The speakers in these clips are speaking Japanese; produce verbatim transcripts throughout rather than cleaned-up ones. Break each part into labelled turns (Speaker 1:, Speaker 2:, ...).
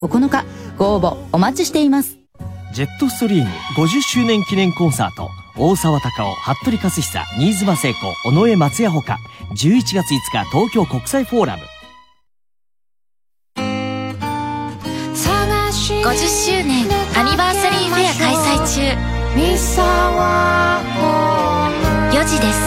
Speaker 1: ここのかご応募お待ちしています。
Speaker 2: ジェットストリームごじゅっしゅうねん記念コンサート、大沢たかお、服部克久、新妻聖子、尾上松也ほか、じゅういちがついつか東京国際フォーラム。
Speaker 3: ごじゅっしゅうねんアニバーサリーフェア開催中。よじです。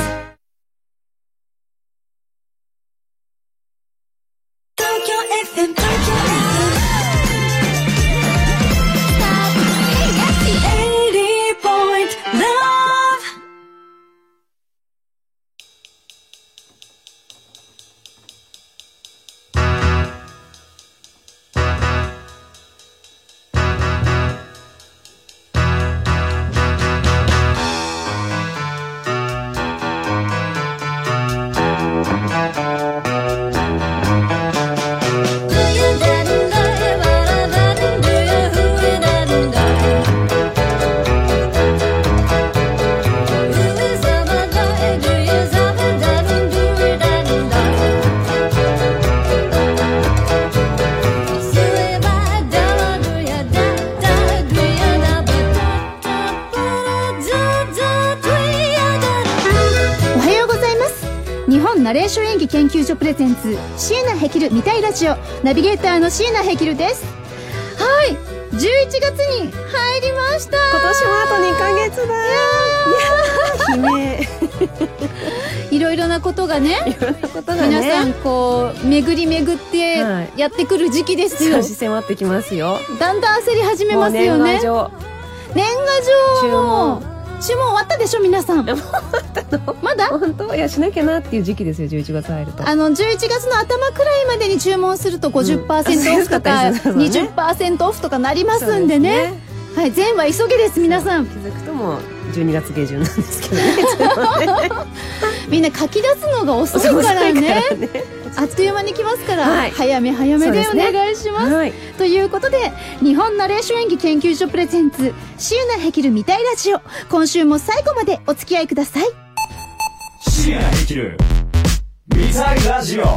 Speaker 4: ナレーション演技研究所プレゼンツ椎名ヘキル見たいラジオ、ナビゲーターの椎名ヘキルです。はい、じゅういちがつに入りました。
Speaker 5: 今年もあとにかげつだ。いやー、悲鳴。
Speaker 4: いろいろなことがね、
Speaker 5: いろんなことがね、
Speaker 4: 皆さんこう巡り巡ってやってくる時期ですよ。
Speaker 5: 少し迫ってきますよ。
Speaker 4: だんだん焦り始めますよね。
Speaker 5: 年賀状、
Speaker 4: 年賀状も注文終わったでしょ皆さん。まだ
Speaker 5: 本当、いやしなきゃなっていう時期ですよ。じゅういちがつ入ると、
Speaker 4: あのじゅういちがつの頭くらいまでに注文すると ごじゅっパーセント オフとか にじゅっパーセント オフとかなりますんでね。はい、全は急げです皆さん。
Speaker 5: 気づくともうじゅうにがつ下旬なんですけどね。
Speaker 4: みんな書き出すのが遅いからね。あっという間に来ますから、はい、早め早めでお願いします、ね。はい、ということで、日本ナレーション演技研究所プレゼンツ椎名ヘキル見たいラジオ、今週も最後までお付き合いください。
Speaker 6: 椎名ヘキル見たいラジオ、みんなの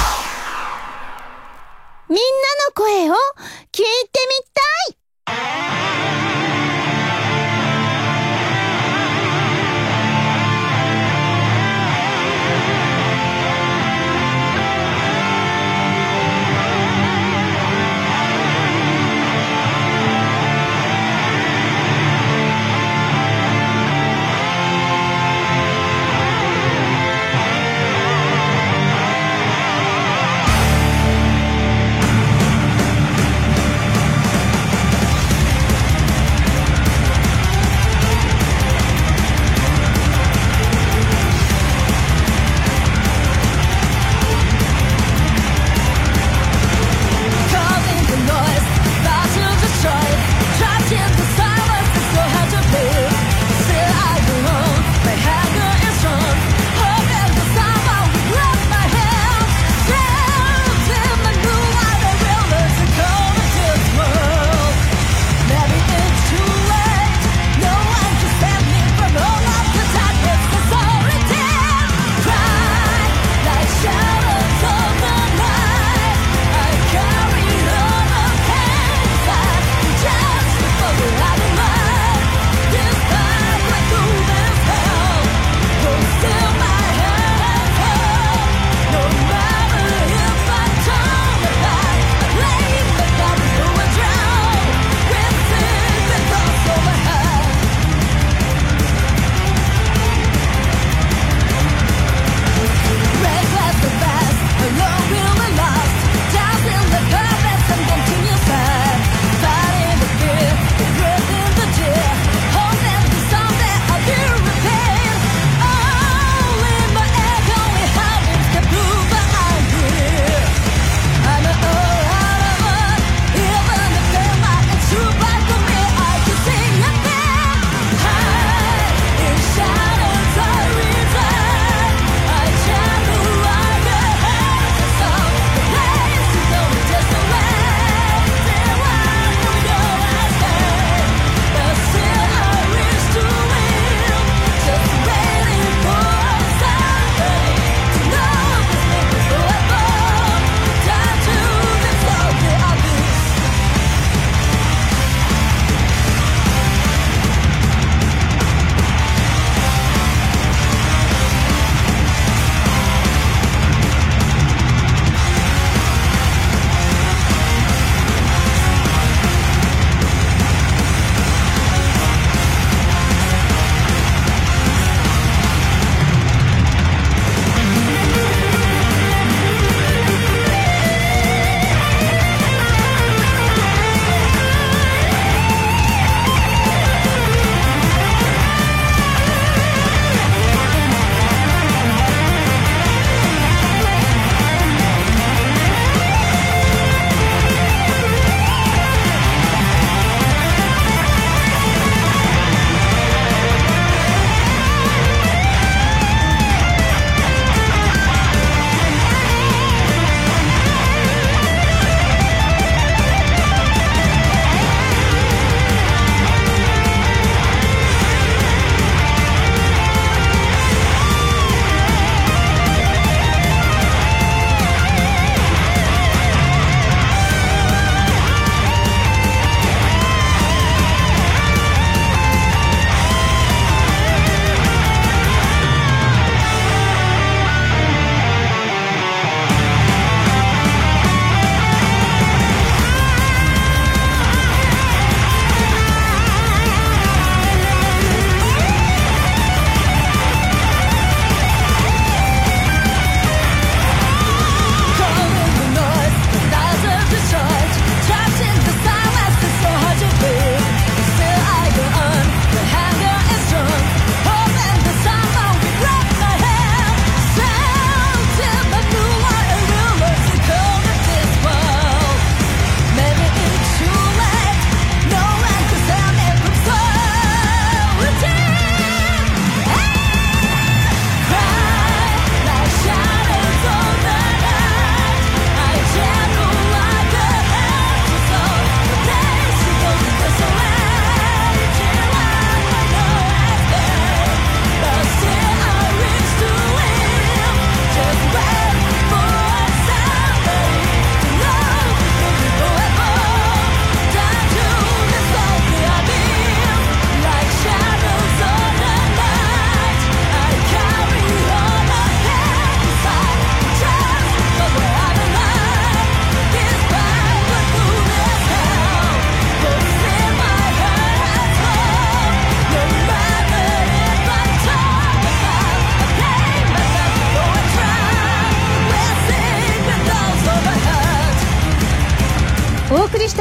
Speaker 4: 声を聞いてみたい。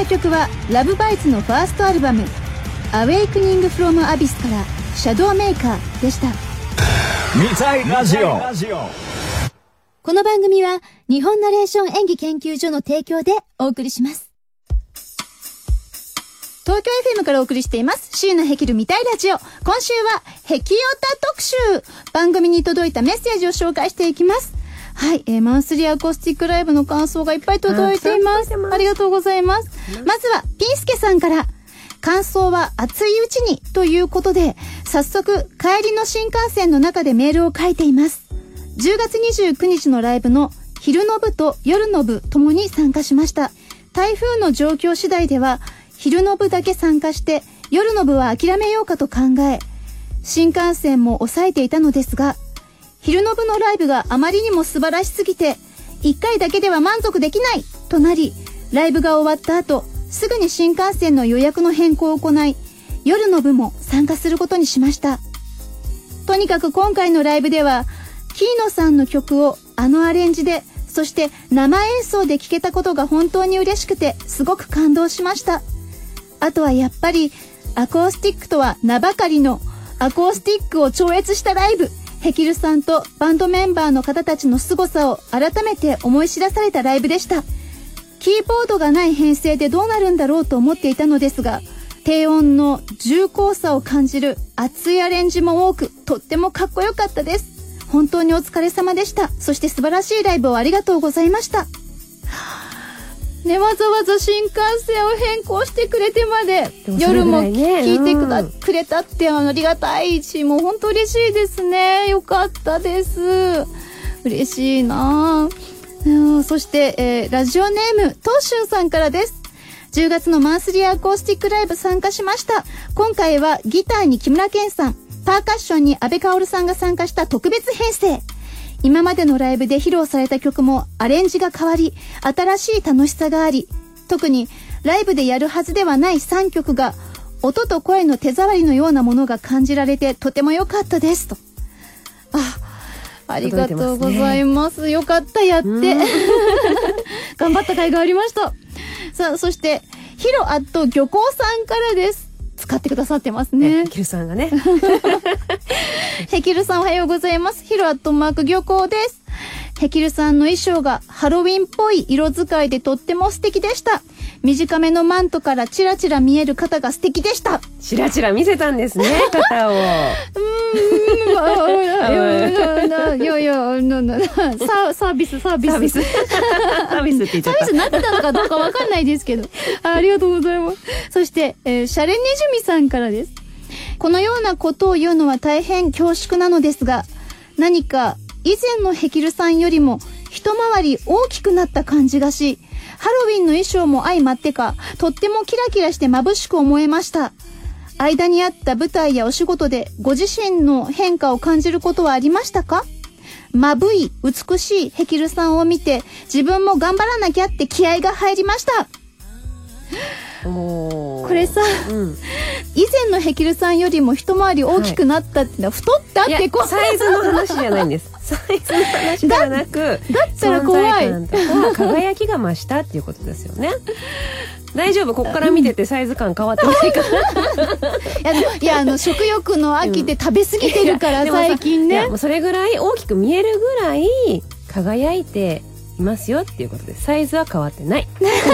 Speaker 4: た曲はラブバイツのファーストアルバム Awakening from Abyss からシャドウメーカーでした。
Speaker 6: 未来ラジオ。
Speaker 4: この番組は日本ナレーション演技研究所の提供でお送りします。東京 エフエム からお送りしています椎名ヘキル未来ラジオ。今週はヘキオタ特集。番組に届いたメッセージを紹介していきます。はい、えー、マンスリーアコースティックライブの感想がいっぱい届いています。ありがとうございます。まずはピンスケさんから、感想は熱いうちにということで、早速帰りの新幹線の中でメールを書いています。じゅうがつにじゅうくにちのライブの昼の部と夜の部ともに参加しました。台風の状況次第では昼の部だけ参加して夜の部は諦めようかと考え、新幹線も抑えていたのですが、昼の部のライブがあまりにも素晴らしすぎていっかいだけでは満足できないとなり、ライブが終わった後すぐに新幹線の予約の変更を行い、夜の部も参加することにしました。とにかく今回のライブではキーノさんの曲をあのアレンジで、そして生演奏で聴けたことが本当に嬉しくてすごく感動しました。あとはやっぱりアコースティックとは名ばかりのアコースティックを超越したライブ、ヘキルさんとバンドメンバーの方たちの凄さを改めて思い知らされたライブでした。キーボードがない編成でどうなるんだろうと思っていたのですが、低音の重厚さを感じる熱いアレンジも多く、とってもかっこよかったです。本当にお疲れ様でした。そして素晴らしいライブをありがとうございました。ね、わざわざ新幹線を変更してくれてまで、で夜も聞いてくだ、うん、くれたってありがたいし、もう本当嬉しいですね。よかったです。嬉しいなぁ、うん、そして、えー、ラジオネーム東俊さんからです。じゅうがつのマンスリーアコースティックライブ参加しました。今回はギターに木村健さん、パーカッションに安倍薫さんが参加した特別編成。今までのライブで披露された曲もアレンジが変わり、新しい楽しさがあり、特にライブでやるはずではないさんきょくが音と声の手触りのようなものが感じられてとても良かったですと。あ、ありがとうございます。よかった、やって頑張った甲斐がありました。さあ、そしてヒロアット漁港さんからです。使ってくださってますね。
Speaker 5: ヘキルさんがね。
Speaker 4: ヘキルさんおはようございます。ヒロアットマーク漁港です。ヘキルさんの衣装がハロウィンっぽい色使いでとっても素敵でした。短めのマントからチラチラ見える肩が素敵でした。
Speaker 5: チラチラ見せたんですね、肩を。う
Speaker 4: ーん、いやいや、サービス、サービス。サービス。
Speaker 5: サービスって言っちゃった。
Speaker 4: サービスになってたのかどうかわかんないですけど。あ, ありがとうございます。そして、えー、シャレネジュミさんからです。このようなことを言うのは大変恐縮なのですが、何か以前のヘキルさんよりも一回り大きくなった感じがし、ハロウィンの衣装も相まってか、とってもキラキラして眩しく思えました。間にあった舞台やお仕事でご自身の変化を感じることはありましたか？まぶい、美しいヘキルさんを見て、自分も頑張らなきゃって気合が入りました。これさ、うん、以前のヘキルさんよりも一回り大きくなったってのは、はい、太ったってこう、
Speaker 5: サイズの話じゃないんです。サイズの話ではなく、だ
Speaker 4: ったら怖い。
Speaker 5: 存在感とか輝きが増したっていうことですよね。大丈夫、こっから見ててサイズ感変わってないか
Speaker 4: ら。いや、いや、あの食欲の秋で食べ過ぎてるから、うん、最近ね。
Speaker 5: いや、もうそれぐらい大きく見えるぐらい輝いていますよっていうことです。サイズは変わってない。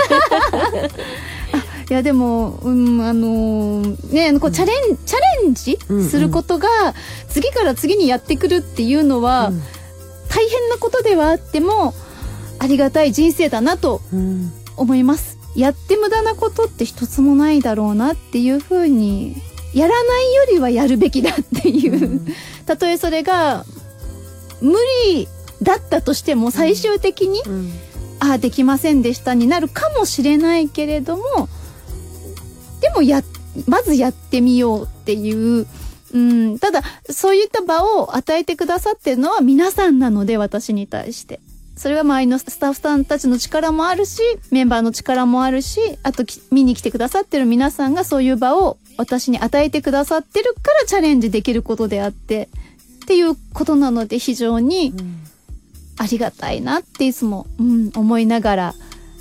Speaker 4: いやでも、うん、あのー、ね、こうチャレン、チャレンジすることが次から次にやってくるっていうのは、うん、大変なことではあってもありがたい人生だなと思います、うん、やって無駄なことって一つもないだろうなっていうふうに、やらないよりはやるべきだっていう、うん、たとえそれが無理だったとしても最終的に、うん、ああできませんでしたになるかもしれないけれども、でもやまずやってみようっていう、うん、ただそういった場を与えてくださってるのは皆さんなので、私に対してそれは周りのスタッフさんたちの力もあるし、メンバーの力もあるし、あと見に来てくださってる皆さんがそういう場を私に与えてくださってるからチャレンジできることであってっていうことなので、非常にありがたいなっていつも、うん、思いながら、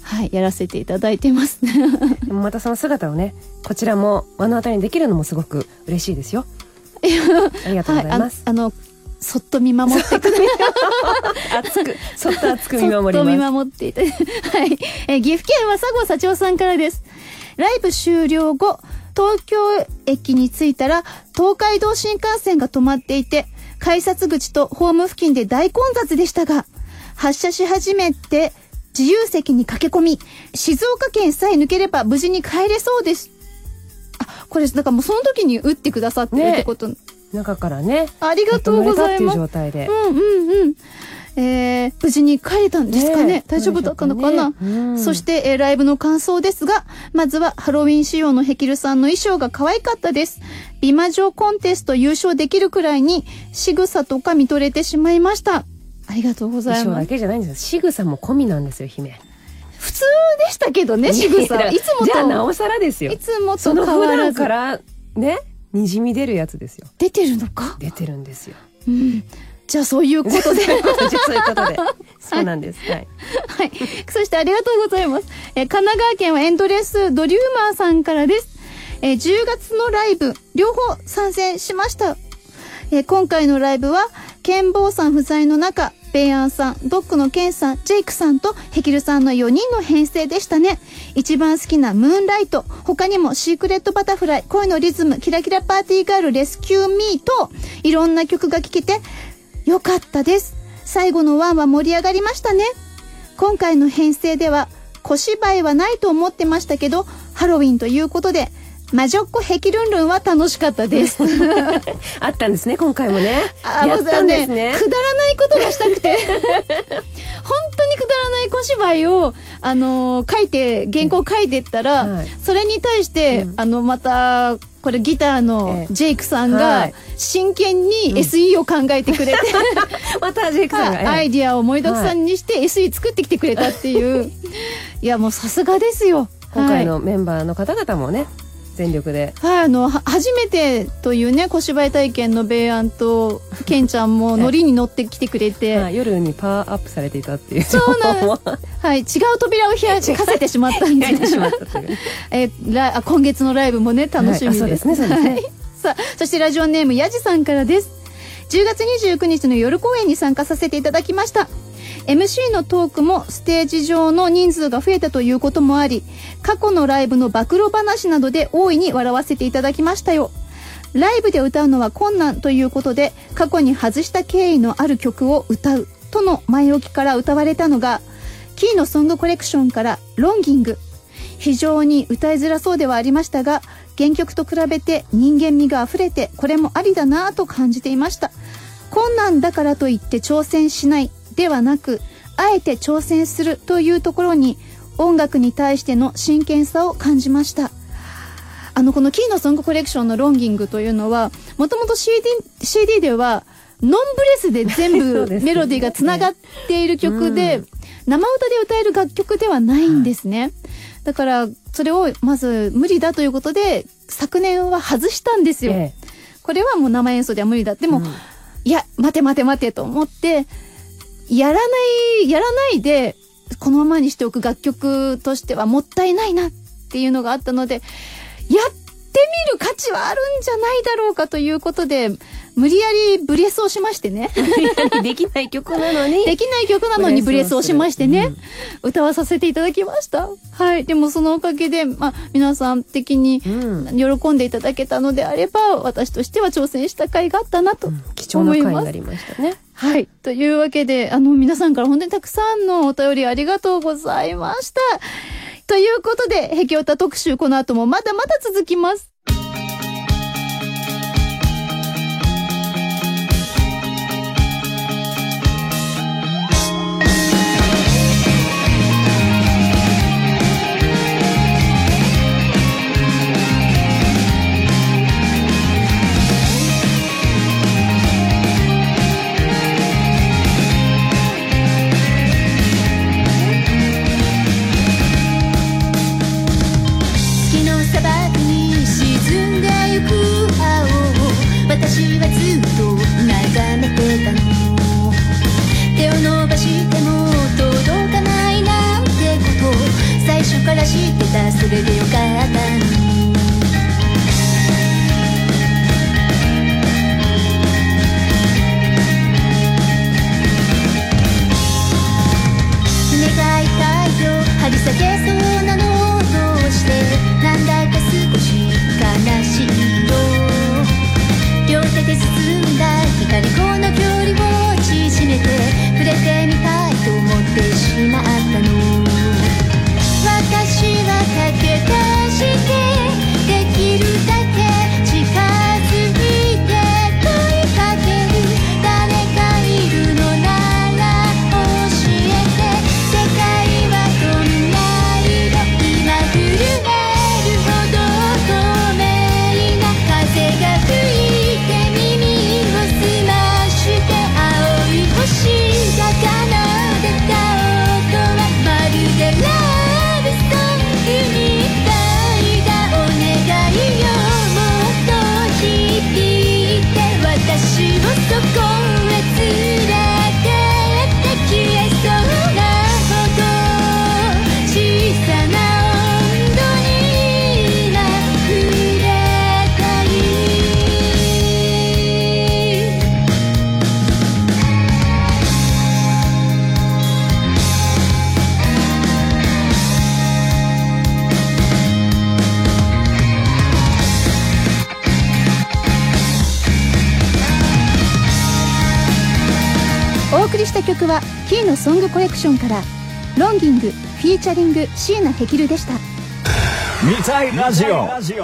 Speaker 4: はい、やらせていただいてます
Speaker 5: でもまたその姿をねこちらも目の当たりにできるのもすごく嬉しいですよありがとうございます、
Speaker 4: はい、あ, あのそっと見守ってください
Speaker 5: 熱くそっと熱く見守ります。そっと見
Speaker 4: 守っていただいてはい、えー、岐阜県は佐合幸男さんからです。ライブ終了後東京駅に着いたら東海道新幹線が止まっていて改札口とホーム付近で大混雑でしたが、発車し始めて自由席に駆け込み静岡県さえ抜ければ無事に帰れそうです。あ、これだからもうその時に打ってくださってるってこと、ね、
Speaker 5: 中からね
Speaker 4: ありがとうございます。
Speaker 5: 乗れたっていう状態で、
Speaker 4: うんうんうん、えー、無事に帰れたんですかね、ね、大丈夫だったのかな、ね、うん、そして、えー、ライブの感想ですが、まずはハロウィン仕様のヘキルさんの衣装が可愛かったです。美魔女コンテスト優勝できるくらいに仕草とか見とれてしまいました。ありがとうございます。
Speaker 5: 衣装だけじゃないんですよ、仕草も込みなんですよ姫。
Speaker 4: 普通でしたけどね、仕草いつもと
Speaker 5: じゃあなおさらですよ。
Speaker 4: いつもと変わらずその普段
Speaker 5: からねにじみ出るやつですよ。
Speaker 4: 出てるのか。
Speaker 5: 出てるんですよ、
Speaker 4: うん、じゃあそういうことでそういう
Speaker 5: ことでそうなんです、はい、
Speaker 4: はい、そしてありがとうございます。え神奈川県はエンドレスドリューマーさんからです。えじゅうがつのライブ両方参戦しました。え今回のライブはケンボーさん不在の中、ベイアンさん、ドックのケンさん、ジェイクさんとヘキルさんのよにんの編成でしたね。一番好きなムーンライト、他にもシークレットバタフライ、恋のリズム、キラキラパーティーガール、レスキューミーといろんな曲が聴けてよかったです。最後のワンは盛り上がりましたね。今回の編成では小芝居はないと思ってましたけど、ハロウィンということで魔女っ子ヘキルンルンは楽しかったです
Speaker 5: あったんですね今回もね。
Speaker 4: あ、やったんですね。くだらないことがしたくて本当にくだらない小芝居をあのー、書いて原稿書いてったら、はい、それに対して、うん、あのまたこれギターのジェイクさんが真剣に エスイー を考えてくれて、
Speaker 5: うん、またジェイクさんが
Speaker 4: アイディアを盛りだくさんにして エスイー 作ってきてくれたっていう、はい、いやもうさすがですよ。
Speaker 5: 今回のメンバーの方々もね、全力で、
Speaker 4: はい、あのは初めてというね小芝居体験のベイアンとケンちゃんもノリに乗ってきてくれて、
Speaker 5: はい、夜にパワーアップされていたっていう
Speaker 4: そうなんですはい、違う扉を開かせてしまったんでえらあ今月のライブもね楽しみです、はい、そうですね、そうですね、はい、さあそしてラジオネームやじさんからです。じゅうがつにじゅうくにちの夜公演に参加させていただきました。エムシー のトークもステージ上の人数が増えたということもあり、過去のライブの暴露話などで大いに笑わせていただきましたよ。ライブで歌うのは困難ということで、過去に外した経緯のある曲を歌うとの前置きから歌われたのが、キーのソングコレクションからロンギング。非常に歌いづらそうではありましたが、原曲と比べて人間味があふれて、これもありだなぁと感じていました。困難だからといって挑戦しないではなく、あえて挑戦するというところに音楽に対しての真剣さを感じました。あのこのキーのソングコレクションのロンギングというのはもともと シーディー, シーディー ではノンブレスで全部メロディーがつながっている曲で、うん、生歌で歌える楽曲ではないんですね、はい、だからそれをまず無理だということで昨年は外したんですよ、ええ、これはもう生演奏では無理だ。でも、うん、いや待て待て待てと思ってやらないやらないでこのままにしておく楽曲としてはもったいないなっていうのがあったので、やってみる価値はあるんじゃないだろうかということで無理やりブレスをしましてね
Speaker 5: できない曲なのに
Speaker 4: できない曲なのにブレスをしましてね、うん、歌わさせていただきました。はい。でもそのおかげで、まあ、皆さん的に喜んでいただけたのであれば、うん、私としては挑戦した甲斐があったなと思います、うん、貴重な
Speaker 5: 回になりましたね。
Speaker 4: はい。というわけで、あの、皆さんから本当にたくさんのお便りありがとうございました。ということで、ヘキオタ特集、この後もまだまだ続きます。私はずっと眺めてたの。手を伸ばしても届かないなんてこと
Speaker 7: たそれでよかったの。願いたいよ張り裂けそうなのをどうしてなんだか少し悲しいよ。両手で進んだ光この距離を縮めて触れてみたいと思ってしまったの。私は駆け出してできるだけ近づいて問いかける。誰かいるのなら教えて。世界はどんな色今震えるほど透明な風が吹いて耳を澄まして青い星が奏でた音はまるでラブソングみたいだ。お願いよもっと響いて私をそこへ連れてって消えそうなほど小さな温度に今触れたい。
Speaker 4: お送りした曲はキーのソングコレクションからロンギングフィーチャリング椎名ヘキルでした。
Speaker 6: 見たいラジオ。
Speaker 4: 東京 エフ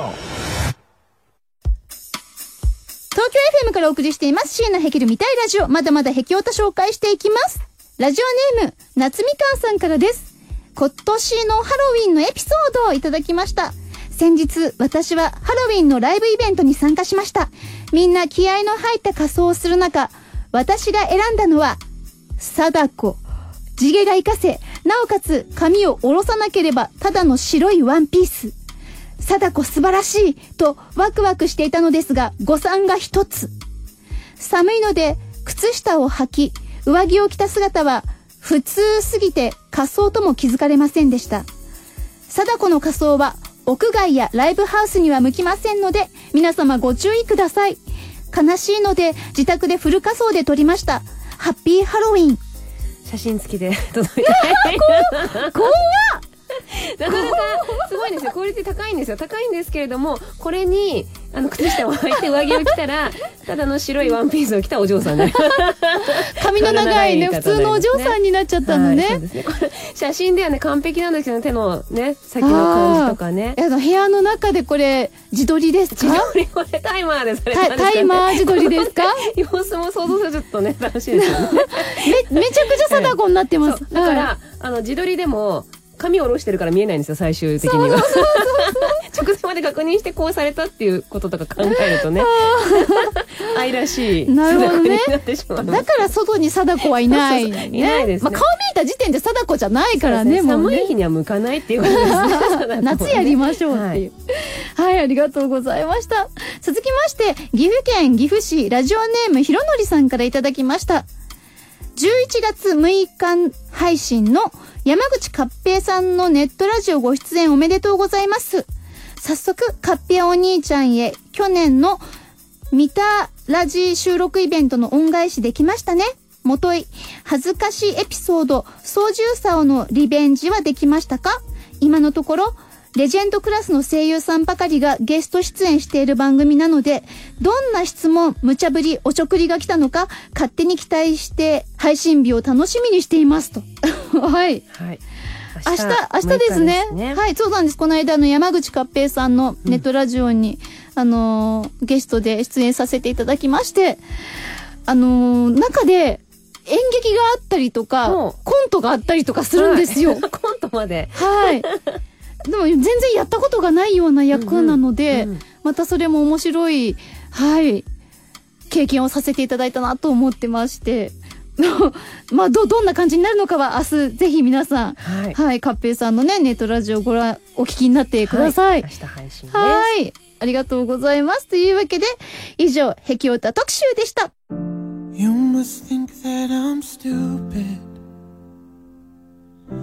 Speaker 4: エム からお送りしています椎名ヘキル見たいラジオ。まだまだヘキオタ紹介していきます。ラジオネーム夏みかんさんからです。今年のハロウィンのエピソードをいただきました。先日私はハロウィンのライブイベントに参加しました。みんな気合の入った仮装をする中、私が選んだのは貞子。地毛が活かせ、なおかつ髪を下ろさなければただの白いワンピース。貞子素晴らしいとワクワクしていたのですが、誤算が一つ。寒いので靴下を履き、上着を着た姿は普通すぎて仮装とも気づかれませんでした。貞子の仮装は屋外やライブハウスには向きませんので、皆様ご注意ください。悲しいので自宅でフル仮装で撮りました。ハッピーハロウィン。
Speaker 5: 写真付きで届いて
Speaker 4: 怖っ
Speaker 5: なかなかすごいんですよ。クオリティ高いんですよ。高いんですけれども、これにあの靴下を履いて上着を着たらただの白いワンピースを着たお嬢さんになる
Speaker 4: 髪の長いね普通のお嬢さんになっちゃったのね。
Speaker 5: はい、そうですね。これ写真ではね完璧なんですけど、手のね先の感じとかね。
Speaker 4: あの部屋の中でこれ自撮りですか？
Speaker 5: 自撮り、これタイマーでされたんですかね。
Speaker 4: タイマー自撮りですか？
Speaker 5: 様子も想像するとちょっとね楽しいですよね
Speaker 4: めめちゃくちゃ貞子になってます。
Speaker 5: だから、はい、あの自撮りでも髪を下ろしてるから見えないんですよ、最終的には。直前まで確認してこうされたっていうこととか考えるとね愛らしい貞子になってしまう。
Speaker 4: だから外に貞子はいない、ね、
Speaker 5: そうそういないですね。
Speaker 4: まあ、顔見えた時点で貞子じゃないからね。もうね
Speaker 5: 寒い日には向かないっていうことですね。
Speaker 4: 夏やりましょうっていう、はい、はい、ありがとうございました。続きまして岐阜県岐阜市ラジオネームひろのりさんからいただきました。じゅういちがつむいか配信の山口勝平さんのネットラジオご出演おめでとうございます。早速勝平お兄ちゃんへ去年の見たラジ収録イベントの恩返しできましたね。もとい恥ずかしいエピソード操縦竿のリベンジはできましたか？今のところレジェンドクラスの声優さんばかりがゲスト出演している番組なので、どんな質問、無茶ぶり、おちょくりが来たのか勝手に期待して配信日を楽しみにしていますと。はい。はい。明日、明日ですね。ね、はい、そうなんです。この間の山口勝平さんのネットラジオに、うん、あのー、ゲストで出演させていただきまして、あのー、中で演劇があったりとか、コントがあったりとかするんですよ。はい、
Speaker 5: コントまで。
Speaker 4: はい。でも全然やったことがないような役なので、うんうんうん、またそれも面白い、はい、経験をさせていただいたなと思ってまして。まあ、ど、どんな感じになるのかは明日ぜひ皆さん、はい、はい、勝平さんのね、ネットラジオご覧、お聞きになってください。
Speaker 5: はい、明日配信です。
Speaker 4: はい。ありがとうございます。というわけで、以上、ヘキオタ特集でした。You must think that I'm stupid.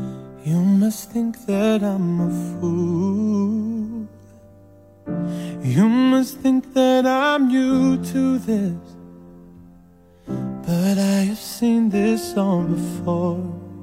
Speaker 8: You must think that I'm a fool. You must think that I'm new to this, but I have seen this all before.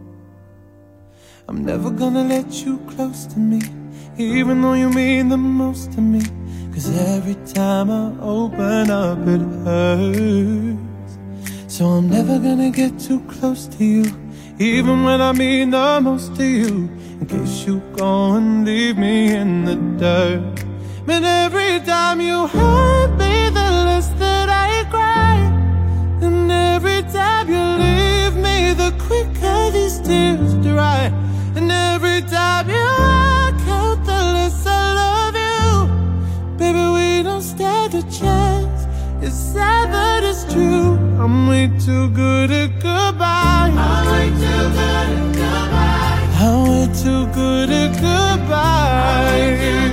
Speaker 8: I'm never gonna let you close to me, even though you mean the most to me. Cause every time I open up it hurts. So I'm never gonna get too close to you, even when I mean the most to you, in case you go and leave me in the dirt. But every time you hurt me, the less that I cry. And every time you leave me, the quicker these tears dry. And every time you walk out, the less I love you. Baby, we don't stand a chance. It's sad but it's true. I'm way too good at goodbye. I'm way too good at goodbye. I'm way too good at goodbye.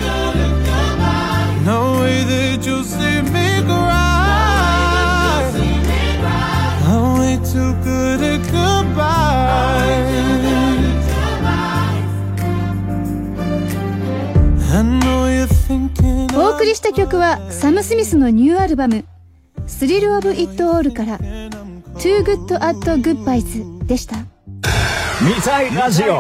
Speaker 8: No way that you'll see me cry. I'm way too good at goodbye. I know you're thinking.
Speaker 4: お送りした曲はサム・スミスのニューアルバム「スリル・オブ・イット・オール」から「Too Good at Goodbyes」でした。
Speaker 6: ミサイラジオ。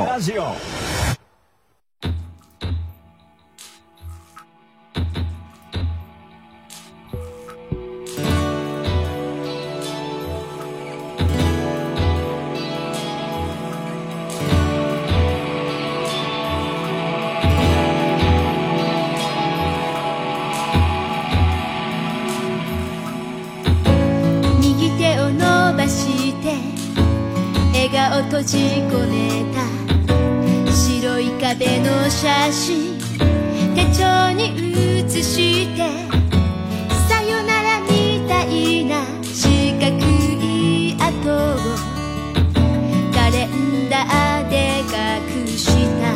Speaker 7: 笑顔閉じ込めた白い壁の写真手帳に写してさよならみたいな四角い跡をカレンダーで隠した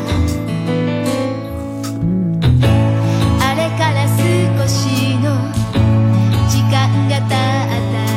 Speaker 7: あれから少しの時間が経った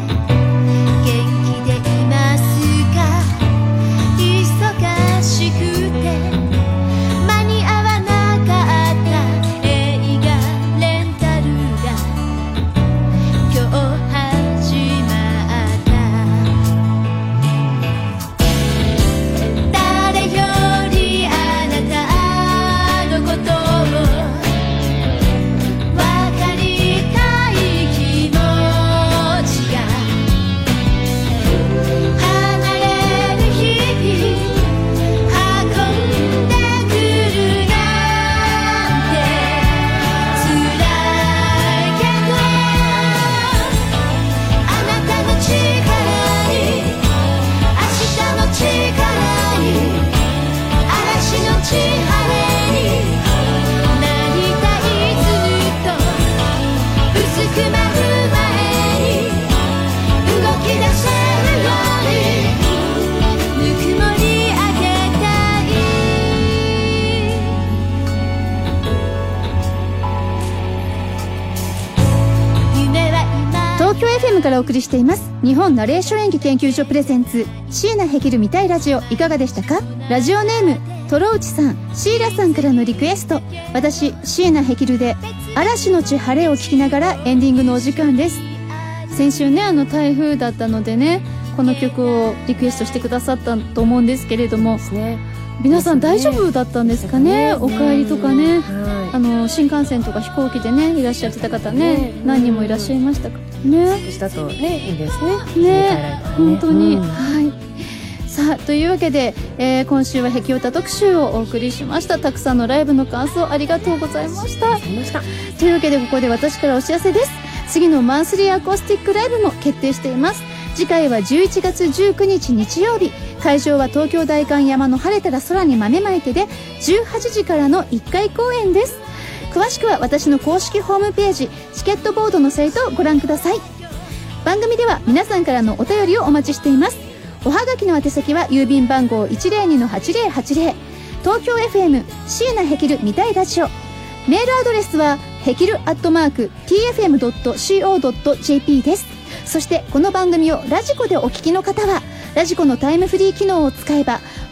Speaker 7: からお送りしています日本ナレーション演技研究所プレゼンツ椎名ヘキル見たいラジオいかがでしたか。ラジオネームトロウチさん、シーラさんからのリクエスト、私椎名ヘキルで嵐のち晴れを聞きながらエンディングのお時間です。先週ねあの台風だったのでねこの曲をリクエストしてくださったと思うんですけれども、ね、皆さん大丈夫だったんですかね。お帰りとかね、はい、あの新幹線とか飛行機でねいらっしゃってた方ね、ね何人もいらっしゃいましたかね。
Speaker 5: したとねいいですね。
Speaker 4: ね、ね本当に、うん、はい。さあというわけで、えー、今週はヘキオタ特集をお送りしました。たくさんのライブの感想ありがとうございました。というわけでここで私からお知らせです。次のマンスリーアコースティックライブも決定しています。次回はじゅういちがつじゅうくにち日曜日、会場は東京代官山の晴れたら空に豆まいてでじゅうはちじからのいっかい公演です。詳しくは私の公式ホームページチケットボードのサイトをご覧ください。番組では皆さんからのお便りをお待ちしています。おはがきの宛先は郵便番号 いちまるにのはちまるはちまる 東京 エフエム 椎名ヘキル見たいラジオ。メールアドレスはヘキルアットマーク ティーエフエムドットシーオードットジェーピー です。そしてこの番組をラジコでお聞きの方はラジコのタイムフリー機能を使えば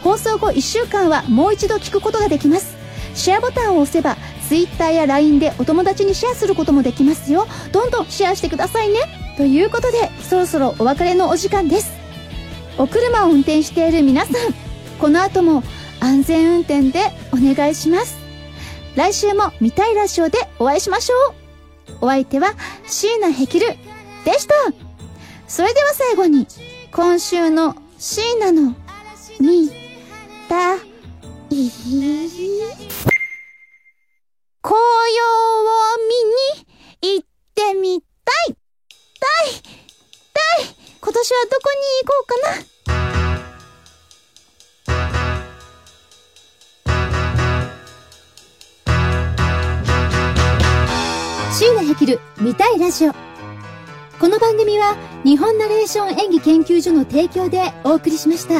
Speaker 4: 放送後いっしゅうかんはもう一度聞くことができます。シェアボタンを押せば Twitter や ライン でお友達にシェアすることもできますよ。どんどんシェアしてくださいね。ということでそろそろお別れのお時間です。お車を運転している皆さん、この後も安全運転でお願いします。来週も見たいラジオでお会いしましょう。お相手は椎名ヘキルでした。それでは最後に今週の椎名の見たい紅葉を見に行ってみたいたいたい今年はどこに行こうかな。椎名ヘキル見たいラジオ。この番組は日本ナレーション演技研究所の提供でお送りしました。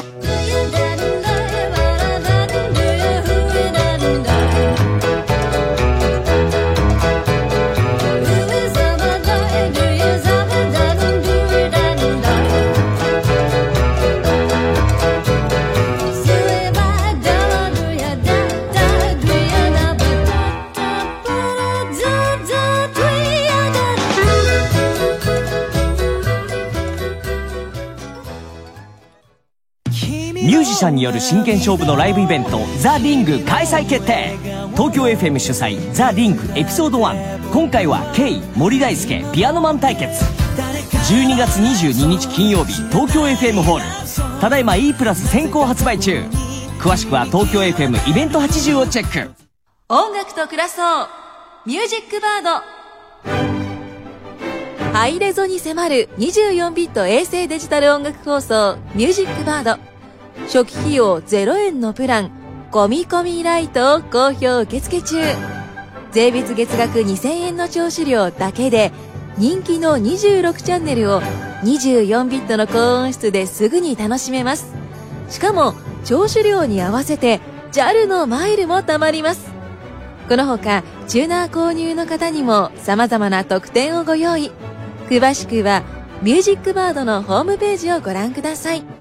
Speaker 2: ミュージシャンによる真剣勝負のライブイベントザ・リング開催決定。東京 エフエム 主催ザ・リングエピソードワン。今回は K 森大輔ピアノマン対決。じゅうにがつにじゅうににち金曜日東京 エフエム ホール。ただいま E プラス先行発売中。詳しくは東京 エフエム イベントはちじゅうをチェック。
Speaker 9: 音楽と暮らそうミュージックバード。ハイレゾに迫るにじゅうよんビット衛星デジタル音楽放送ミュージックバード。初期費用ゼロえんのプラン込み込みライトを好評受付中。税別月額にせんえんの聴取料だけで人気のにじゅうろくチャンネルをにじゅうよんビットの高音質ですぐに楽しめます。しかも聴取料に合わせて ジャル のマイルも貯まります。このほかチューナー購入の方にも様々な特典をご用意。詳しくはミュージックバードのホームページをご覧ください。